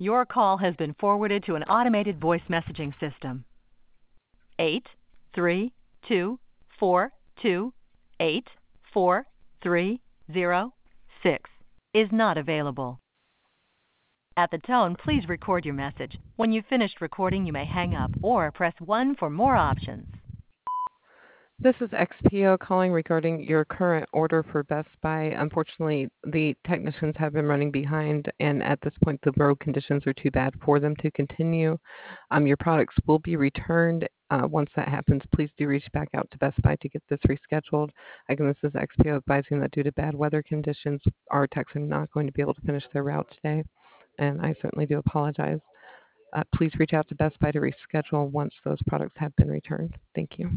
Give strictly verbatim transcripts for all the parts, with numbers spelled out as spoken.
Your call has been forwarded to an automated voice messaging system. Eight three two four two eight four three zero six is not available. At the tone, please record your message. When you've finished recording, you may hang up or press one for more options. This is X P O calling regarding your current order for Best Buy. Unfortunately, the technicians have been running behind, and at this point, the road conditions are too bad for them to continue. Um, your products will be returned. Uh, once that happens, please do reach back out to Best Buy to get this rescheduled. Again, this is X P O advising that due to bad weather conditions, our techs are not going to be able to finish their route today, and I certainly do apologize. Uh, please reach out to Best Buy to reschedule once those products have been returned. Thank you.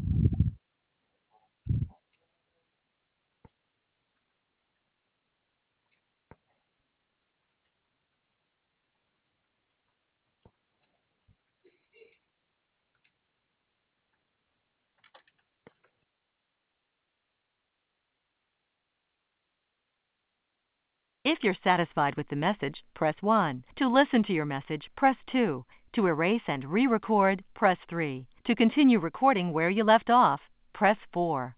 If you're satisfied with the message, press one. To listen to your message, press two. To erase and re-record, press three. To continue recording where you left off, press four.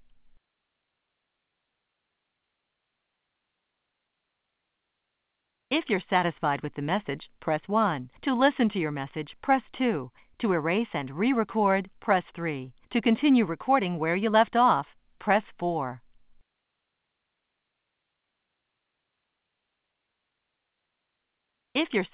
If you're satisfied with the message, press one. To listen to your message, press two. To erase and re-record, press three. To continue recording where you left off, press four. If you're